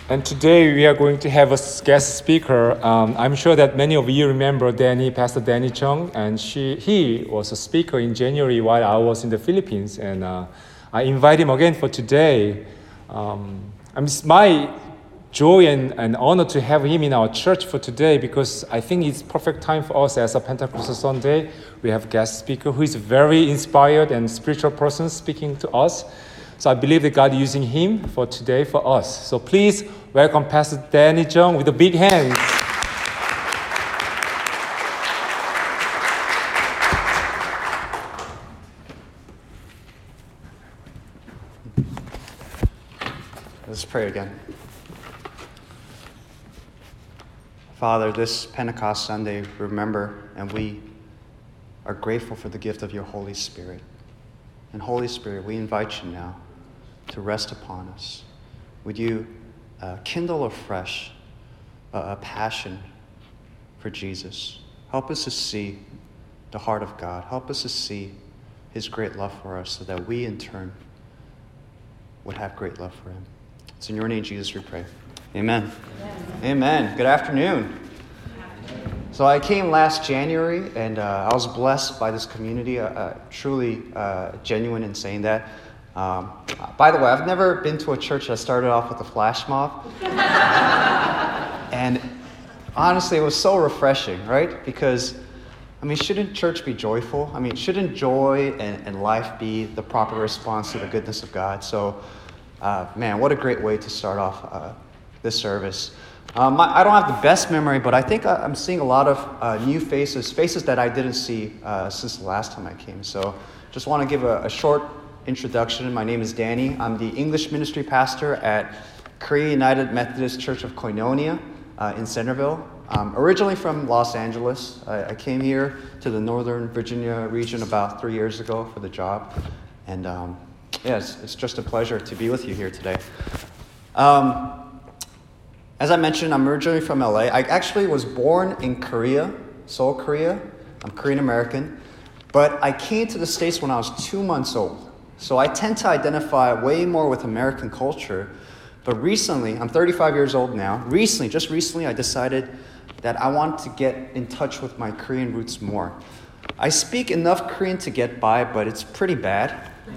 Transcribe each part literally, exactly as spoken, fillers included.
And today we are going to have a guest speaker. Um, I'm sure that many of you remember Danny, Pastor Danny Chung, and she, he was a speaker in January while I was in the Philippines, and uh, I invite him again for today. Um, it's my joy and, and honor to have him in our church for today because I think it's perfect time for us as a Pentecostal Sunday. We have a guest speaker who is a very inspired and spiritual person speaking to us. So I believe that God is using him for today for us. So please welcome Pastor Danny Chung with a big hand. Let's pray again. Father, this Pentecost Sunday, remember, and we are grateful for the gift of your Holy Spirit. And Holy Spirit, we invite you now to rest upon us. Would you uh, kindle afresh a, a passion for Jesus? Help us to see the heart of God. Help us to see his great love for us so that we in turn would have great love for him. It's in your name, Jesus, we pray. Amen. Amen. Amen. Good afternoon. So I came last January, and uh, I was blessed by this community, uh, uh, truly uh, genuine in saying that. Um, by the way, I've never been to a church that started off with a flash mob. And honestly, it was so refreshing, right? Because, I mean, shouldn't church be joyful? I mean, shouldn't joy and, and life be the proper response to the goodness of God? So, uh, man, what a great way to start off uh, this service. Um, I don't have the best memory, but I think I'm seeing a lot of uh, new faces, faces that I didn't see uh, since the last time I came. So just want to give a, a short introduction. My name is Danny. I'm the English ministry pastor at Korea United Methodist Church of Koinonia uh, in Centerville. I'm originally from Los Angeles. I, I came here to the Northern Virginia region about three years ago for the job. And um, yeah, it's, it's just a pleasure to be with you here today. Um, As I mentioned, I'm originally from L A. I actually was born in Korea, Seoul, Korea. I'm Korean American. But I came to the States when I was two months old. So I tend to identify way more with American culture. But recently, I'm thirty-five years old now. Recently, just recently, I decided that I want to get in touch with my Korean roots more. I speak enough Korean to get by, but it's pretty bad.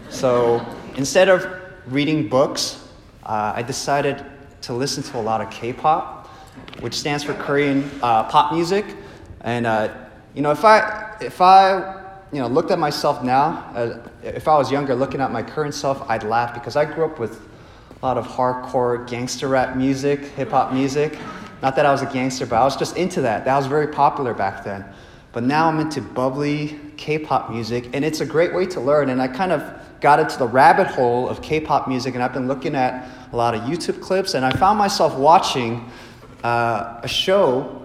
So instead of reading books, uh, I decided to listen to a lot of K-pop, which stands for Korean uh, pop music. And uh, you know, if I if I you know looked at myself now, uh, if I was younger, looking at my current self, I'd laugh because I grew up with a lot of hardcore gangster rap music, hip hop music. Not that I was a gangster, but I was just into that. That was very popular back then. But now I'm into bubbly K-pop music, and it's a great way to learn. And I kind of got into the rabbit hole of K-pop music, and I've been looking at a lot of YouTube clips, and I found myself watching uh, a show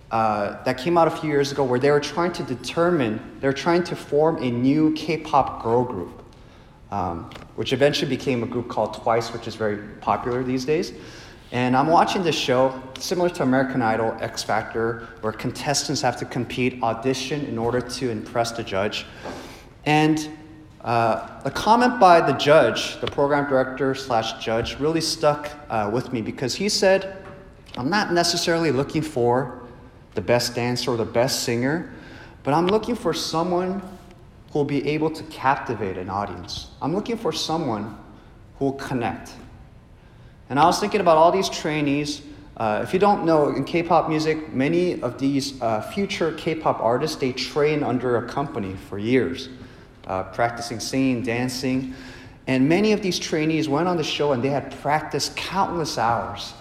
uh, that came out a few years ago where they were trying to determine, they were trying to form a new K-pop girl group, um, which eventually became a group called Twice, which is very popular these days. And I'm watching this show, similar to American Idol, X Factor, where contestants have to compete, audition in order to impress the judge. And Uh, the comment by the judge, the program director slash judge, really stuck uh, with me because he said, I'm not necessarily looking for the best dancer or the best singer, but I'm looking for someone who will be able to captivate an audience. I'm looking for someone who will connect. And I was thinking about all these trainees. Uh, if you don't know, in K-pop music, many of these uh, future K-pop artists, they train under a company for years. Uh, practicing singing, dancing. And many of these trainees went on the show and they had practiced countless hours.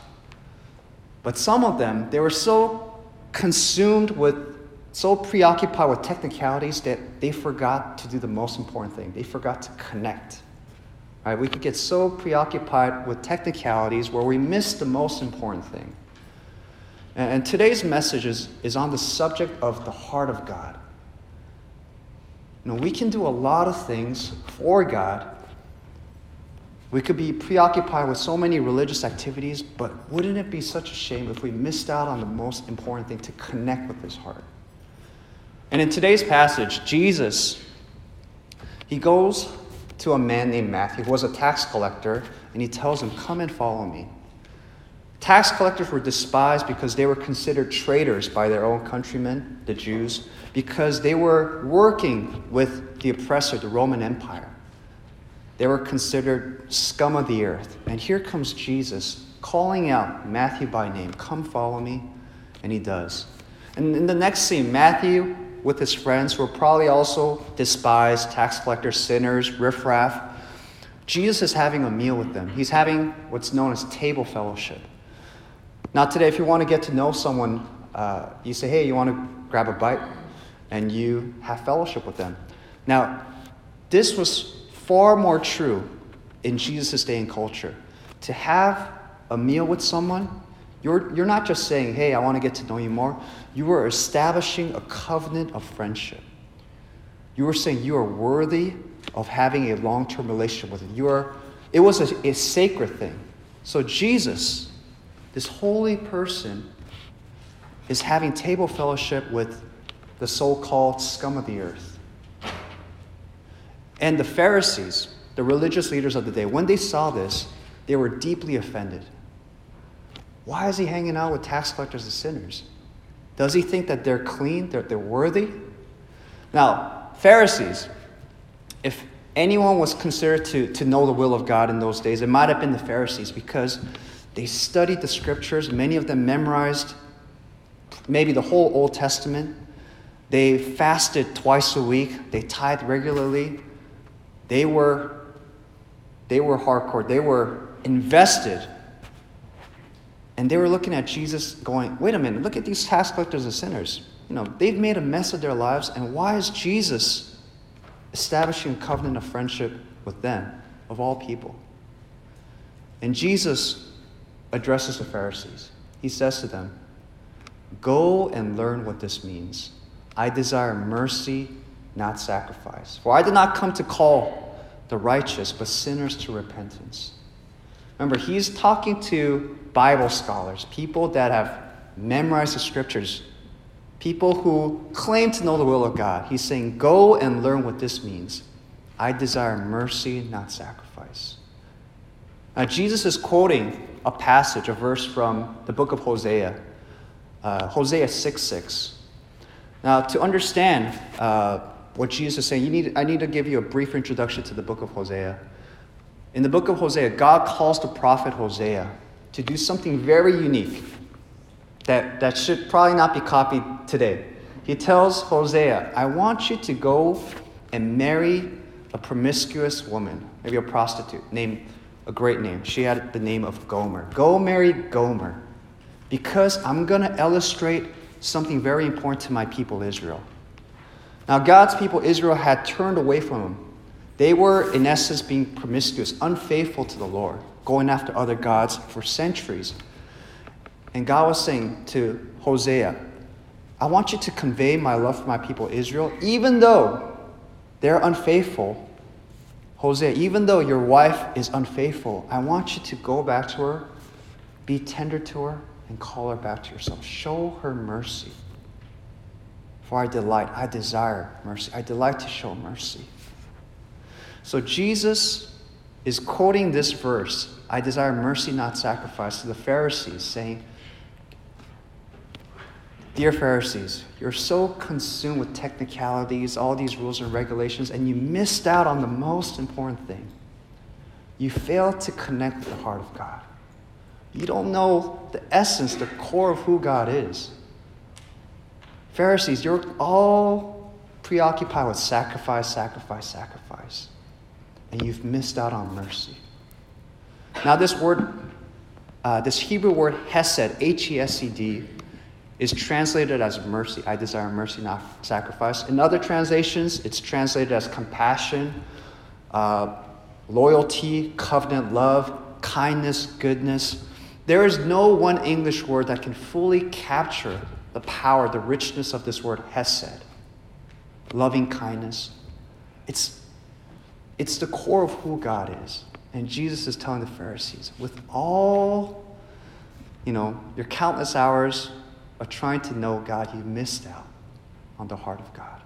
But some of them, they were so consumed with, so preoccupied with technicalities that they forgot to do the most important thing. They forgot to connect. Right? We could get so preoccupied with technicalities where we miss the most important thing. And, and today's message is, is on the subject of the heart of God. You know, we can do a lot of things for God. We could be preoccupied with so many religious activities, but wouldn't it be such a shame if we missed out on the most important thing, to connect with his heart? And in today's passage, Jesus, he goes to a man named Matthew, who was a tax collector, and he tells him, come and follow me. tax collectors were despised because they were considered traitors by their own countrymen, the Jews, because they were working with the oppressor, the Roman Empire. They were considered scum of the earth. And here comes Jesus calling out Matthew by name, "Come follow me." And he does. And in the next scene, Matthew with his friends who were probably also despised, tax collectors, sinners, riffraff. Jesus is having a meal with them. He's having what's known as table fellowship. Now today, if you want to get to know someone, uh, you say, hey, you want to grab a bite? And you have fellowship with them. Now, this was far more true in Jesus' day and culture. To have a meal with someone, you're, you're not just saying, hey, I want to get to know you more. You were establishing a covenant of friendship. You were saying you are worthy of having a long-term relationship with him. You are, it was a, a sacred thing. So Jesus, this holy person, is having table fellowship with the so-called scum of the earth. And the Pharisees, the religious leaders of the day, when they saw this, they were deeply offended. Why is he hanging out with tax collectors and sinners? Does he think that they're clean, that they're worthy? Now, Pharisees, if anyone was considered to, to know the will of God in those days, it might have been the Pharisees, because they studied the scriptures. Many of them memorized maybe the whole Old Testament. They fasted twice a week. They tithed regularly. They were, they were hardcore. They were invested. And they were looking at Jesus going, wait a minute, look at these tax collectors and sinners. You know, they've made a mess of their lives, and why is Jesus establishing a covenant of friendship with them, of all people? And Jesus addresses the Pharisees. He says to them, go and learn what this means. I desire mercy, not sacrifice. For I did not come to call the righteous, but sinners to repentance. Remember, he's talking to Bible scholars, people that have memorized the scriptures, people who claim to know the will of God. He's saying, go and learn what this means. I desire mercy, not sacrifice. Now, Jesus is quoting a passage, a verse from the book of Hosea, uh, Hosea six six. Now, to understand uh, what Jesus is saying, you need, I need to give you a brief introduction to the book of Hosea. In the book of Hosea, God calls the prophet Hosea to do something very unique that, that should probably not be copied today. He tells Hosea, I want you to go and marry a promiscuous woman, maybe a prostitute, named a great name. She had the name of Gomer. Go marry Gomer, because I'm going to illustrate something very important to my people Israel. Now, God's people Israel had turned away from him. They were, in essence, being promiscuous, unfaithful to the Lord, going after other gods for centuries. And God was saying to Hosea, I want you to convey my love for my people Israel, even though they're unfaithful. Hosea, even though your wife is unfaithful, I want you to go back to her, be tender to her, and call her back to yourself. Show her mercy. For I delight, I desire mercy. I delight to show mercy. So Jesus is quoting this verse, I desire mercy, not sacrifice, to the Pharisees, saying, dear Pharisees, you're so consumed with technicalities, all these rules and regulations, and you missed out on the most important thing. You failed to connect with the heart of God. You don't know the essence, the core of who God is. Pharisees, you're all preoccupied with sacrifice, sacrifice, sacrifice. And you've missed out on mercy. Now this word, uh, this Hebrew word hesed, H E S E D, is translated as mercy. I desire mercy, not sacrifice. In other translations, it's translated as compassion, uh, loyalty, covenant love, kindness, goodness. There is no one English word that can fully capture the power, the richness of this word hesed, loving kindness. It's It's the core of who God is. And Jesus is telling the Pharisees, with all, you know, your countless hours of trying to know God, you missed out on the heart of God.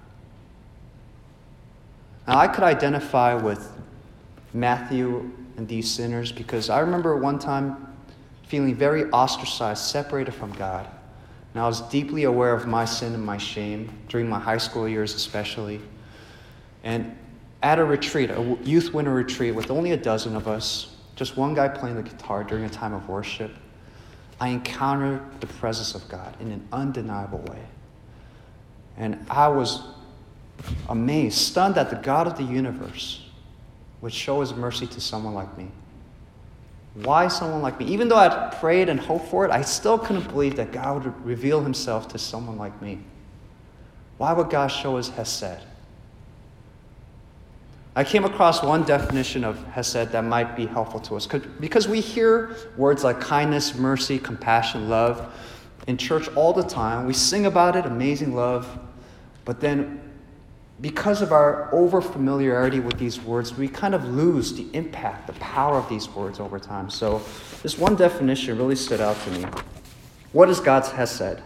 Now, I could identify with Matthew and these sinners, because I remember one time feeling very ostracized, separated from God. And I was deeply aware of my sin and my shame during my high school years especially. And at a retreat, a youth winter retreat with only a dozen of us, just one guy playing the guitar during a time of worship, I encountered the presence of God in an undeniable way. And I was amazed, stunned that the God of the universe would show his mercy to someone like me. Why someone like me? Even though I'd prayed and hoped for it, I still couldn't believe that God would reveal himself to someone like me. Why would God show his hesed? I came across one definition of hesed that might be helpful to us, because we hear words like kindness, mercy, compassion, love in church all the time. We sing about it, amazing love, but then because of our over-familiarity with these words, we kind of lose the impact, the power of these words over time. So this one definition really stood out to me. What is God's hesed?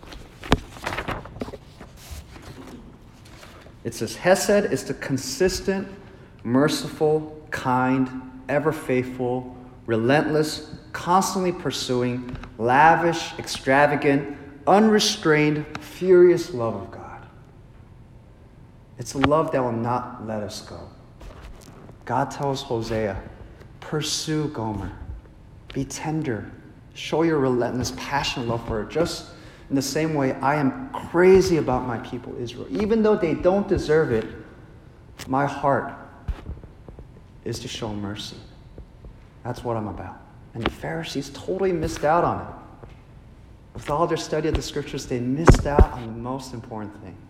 It says, hesed is the consistent, merciful, kind, ever faithful, relentless, constantly pursuing, lavish, extravagant, unrestrained, furious love of God. It's a love that will not let us go. God tells Hosea, pursue Gomer. Be tender. Show your relentless, passionate love for her. Just in the same way, I am crazy about my people Israel. Even though they don't deserve it, my heart is to show mercy. That's what I'm about. And the Pharisees totally missed out on it. With all their study of the scriptures, they missed out on the most important thing.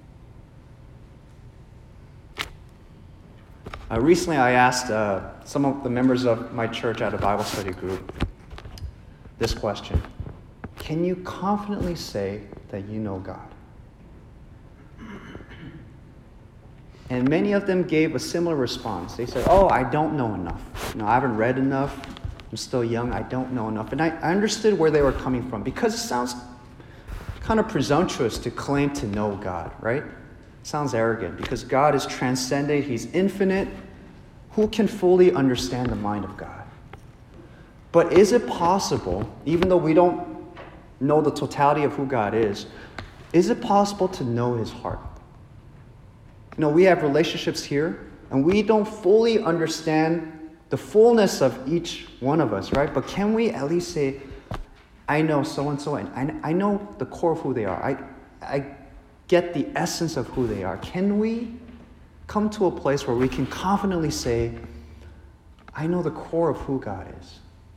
Uh, recently, I asked uh, some of the members of my church at a Bible study group this question. Can you confidently say that you know God? And many of them gave a similar response. They said, oh, I don't know enough. You know, I haven't read enough. I'm still young. I don't know enough. And I, I understood where they were coming from, because it sounds kind of presumptuous to claim to know God, right? Sounds arrogant, because God is transcendent. He's infinite. Who can fully understand the mind of God? But is it possible, even though we don't know the totality of who God is, is it possible to know his heart? You know, we have relationships here, and we don't fully understand the fullness of each one of us, right? But can we at least say, I know so-and-so, and I, I know the core of who they are. I, I get the essence of who they are. Can we come to a place where we can confidently say, I know the core of who God is?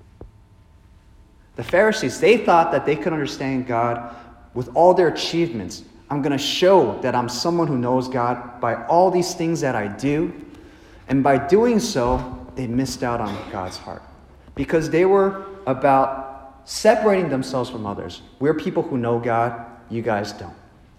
The Pharisees, they thought that they could understand God with all their achievements. I'm going to show that I'm someone who knows God by all these things that I do. And by doing so, they missed out on God's heart, because they were about separating themselves from others. We're people who know God. You guys don't.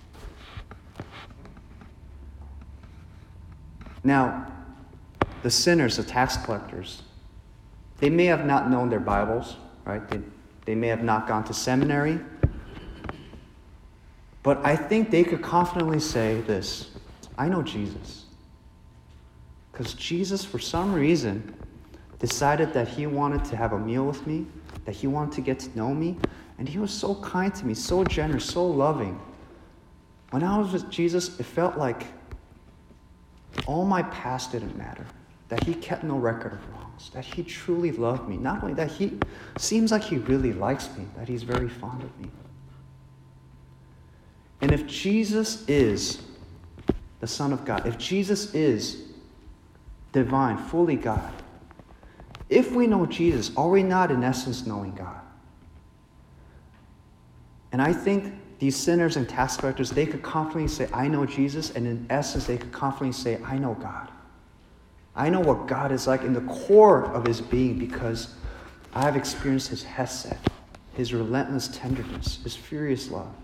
Now, the sinners, the tax collectors, they may have not known their Bibles, right? They, they may have not gone to seminary. But I think they could confidently say this: I know Jesus. Because Jesus, for some reason, decided that he wanted to have a meal with me, that he wanted to get to know me, and he was so kind to me, so generous, so loving. When I was with Jesus, it felt like all my past didn't matter, that he kept no record of wrongs, that he truly loved me. Not only that, he seems like he really likes me, that he's very fond of me. And if Jesus is the Son of God, if Jesus is divine, fully God, if we know Jesus, are we not in essence knowing God? And I think these sinners and tax collectors, they could confidently say, I know Jesus, and in essence, they could confidently say, I know God. I know what God is like in the core of his being, because I have experienced his hesed, his relentless tenderness, his furious love.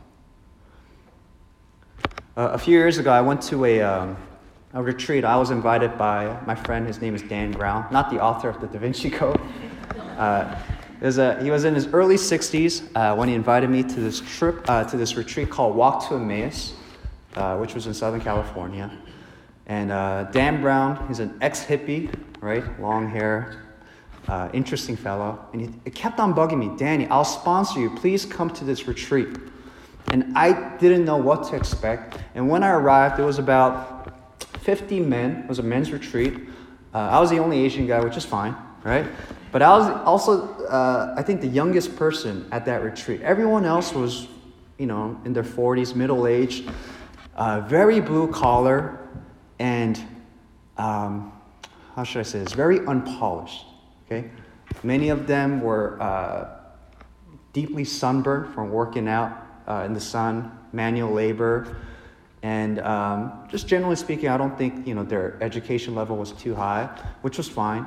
Uh, a few years ago, I went to a, um, a retreat. I was invited by my friend. His name is Dan Brown, not the author of the Da Vinci Code. Uh, was a, he was in his early sixties uh, when he invited me to this trip, uh, to this retreat called Walk to Emmaus, uh, which was in Southern California. And uh, Dan Brown, he's an ex-hippie, right? Long hair, uh, interesting fellow. And he, it kept on bugging me, Danny, I'll sponsor you. Please come to this retreat. And I didn't know what to expect. And when I arrived, it was about fifty men. It was a men's retreat. Uh, I was the only Asian guy, which is fine, right? But I was also, uh, I think, the youngest person at that retreat. Everyone else was, you know, in their forties, middle-aged, uh, very blue-collar, and um, how should I say this? Very unpolished, okay? Many of them were uh, deeply sunburned from working out uh, in the sun, manual labor, and um, just generally speaking, I don't think, you know, their education level was too high, which was fine.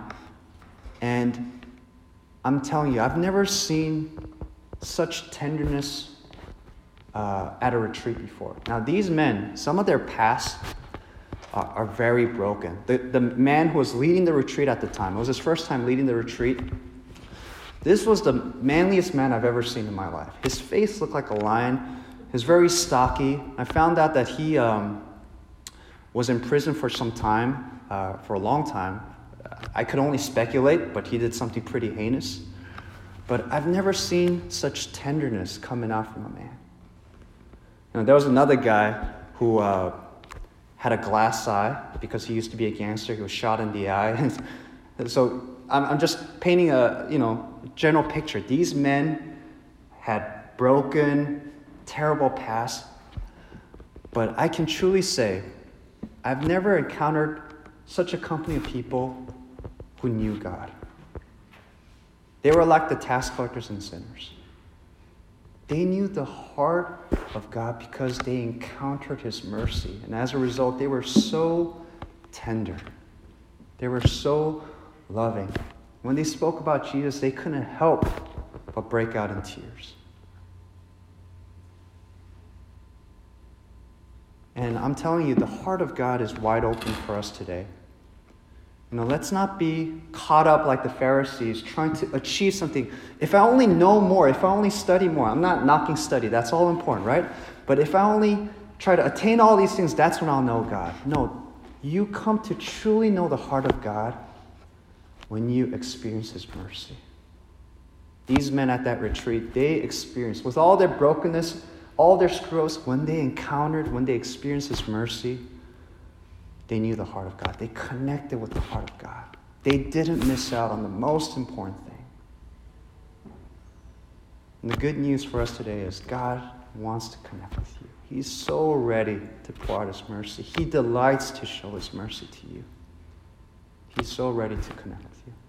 And I'm telling you, I've never seen such tenderness uh, at a retreat before. Now, these men, some of their past uh, are very broken. The, the man who was leading the retreat at the time, it was his first time leading the retreat. This was the manliest man I've ever seen in my life. His face looked like a lion. He was very stocky. I found out that he um, was in prison for some time, uh, for a long time. I could only speculate, but he did something pretty heinous. But I've never seen such tenderness coming out from a man. You know, there was another guy who uh, had a glass eye because he used to be a gangster. He was shot in the eye. And so I'm, I'm just painting a, you know, general picture. These men had broken, terrible past. But I can truly say, I've never encountered such a company of people who knew God. They were like the tax collectors and sinners. They knew the heart of God because they encountered His mercy. And as a result, they were so tender. They were so loving. When they spoke about Jesus, they couldn't help but break out in tears. And I'm telling you, the heart of God is wide open for us today. You know, let's not be caught up like the Pharisees, trying to achieve something. If I only know more, if I only study more, I'm not knocking study, that's all important, right? But if I only try to attain all these things, that's when I'll know God. No, you come to truly know the heart of God when you experience His mercy. These men at that retreat, they experienced, with all their brokenness, all their screws, when they encountered, when they experienced His mercy, they knew the heart of God. They connected with the heart of God. They didn't miss out on the most important thing. And the good news for us today is God wants to connect with you. He's so ready to pour out His mercy. He delights to show His mercy to you. He's so ready to connect with you.